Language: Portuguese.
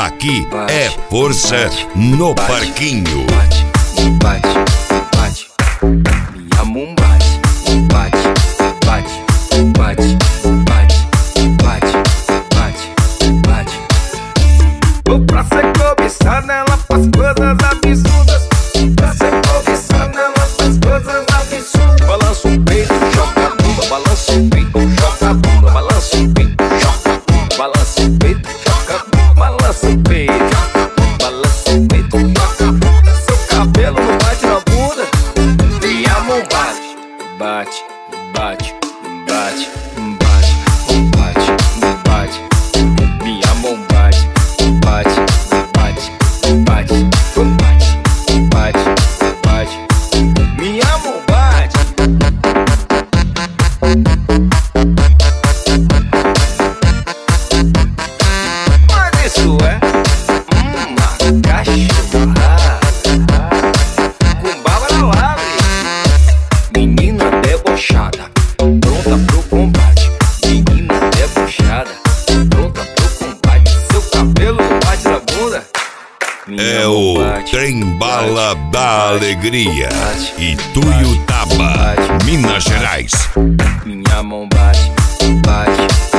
Aqui é força no parquinho. Bate, bate, bate. Minha mão bate, bate, bate, bate, bate, bate, bate, bate. Vou pra ser cobiçar nela, faz coisas absurdas. Pra ser cobiçar nela, faz coisas absurdas. Balança o peito, joga a bunda, balança o peito, joga a bunda, balança o peito, joga a bunda, balança o peito, joga a bunda, balança o peito, balança o peito, joga a bunda. Seu cabelo não bate na bunda, minha mão bate, bate, bate, bate, bate, bate, bate, minha mão bate, bate, bate, bate, bate, bate, minha mão bate. Mas isso é uma cachorrada com bala na lave. Menina debochada, pronta pro combate. Menina debochada, pronta pro combate. Seu cabelo não bate na bunda. É o Trem-Bala da Alegria, Ituiutaba, Minas Gerais. Minha mão bate, bate.